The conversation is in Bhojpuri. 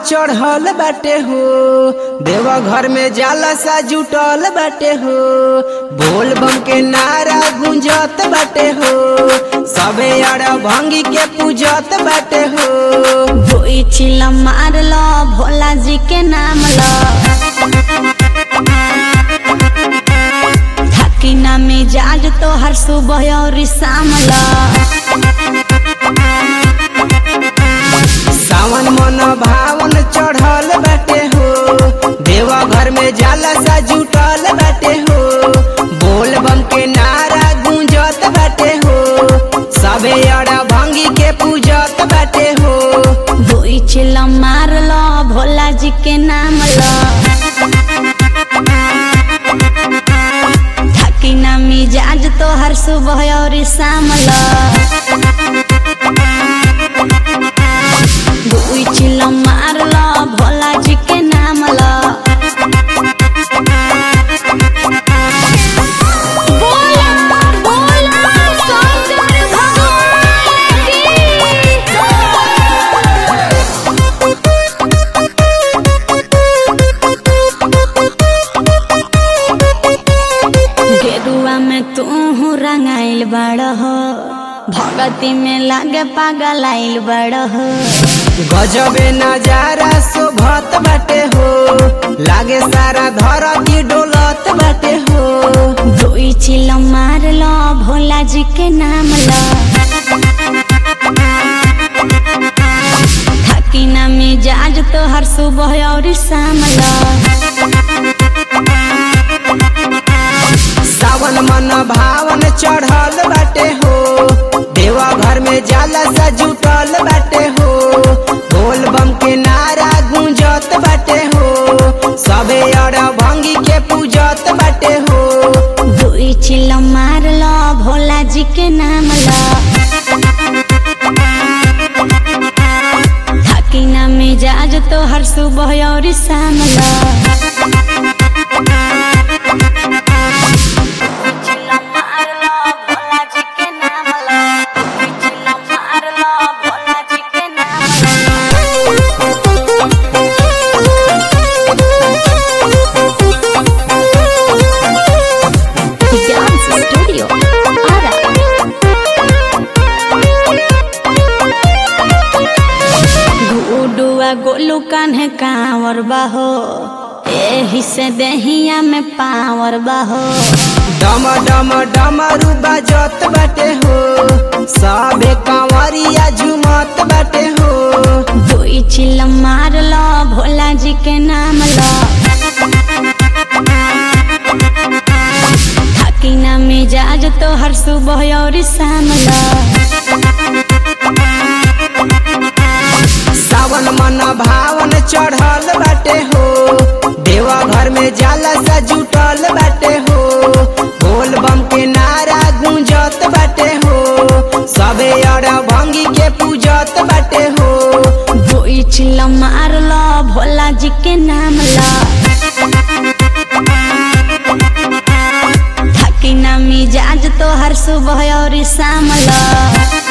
चढ़ल बाटे हो, देवा घर में जाला सा जुटल बाटे हो, बोल बम के नारा गूंजत बाटे हो, सबे अड़ा भंगी के पूजत बाटे हो। दुई चिल मार लो भोला जी के नाम लो, थकी ना मिजाज तो हर सुबह और शाम लो। सावन मन भावन चढ़ल बाटे हो, देवा घर में जाला सा जुटल बाटे हो, बोल बम के नारा गूंजत बाटे हो, सबे अड़ा भंगी के पूजत बाटे हो। दुई चिल मार लो भोला जी के नाम लो, थकी ना मिजाज तो हर सुबह और शाम लो। दुई चिल मार लो भोला जी के नाम लो। गेरुआ में तू रंगाइल बड़ हो, भगती में लागे पागल आइल बड़ हो। गजबे नजारा शोभत बाटे हो, लागे सारा धरती डोलत बाटे हो। दुई चिल मार लो भोला जी के नाम लो, थकी ना मिजाज तो हर सुबह और शाम लो। सावन मन भावन चढ़ल बाटे हो, देवा घर में जाला सा जुटल बाटे हो, बोल बम के नारा गूंजत बाटे हो, सबे अड़ा भंगी के पूजत बाटे हो। दुई चिल मार लो भोला जी के नाम लो, थकी ना मिजाज तो हर सुबह और शाम लो। गोलू कान्हे कांवर बाहो, एही से देहिया में पावर बाहो। डम डम डमरू बाजत बाटे हो, सबे कांवरिया झुमत बाटे हो। दुई चिल मार लो भोला जी के नाम लो, थकी ना मिजाज तो हर सुबह और शाम लो। सावन मन भावन चढ़ल बाटे हो, देवा घर में जाला सा जुटल बाटे हो, बोल बम के नारा गूंजत बाटे हो, सबे अड़ा भंगी के पूजत बाटे हो। दुई चिल मार लो भोला जी के नाम लो, थकी ना मिजाज तो हर सुबह और शाम लो।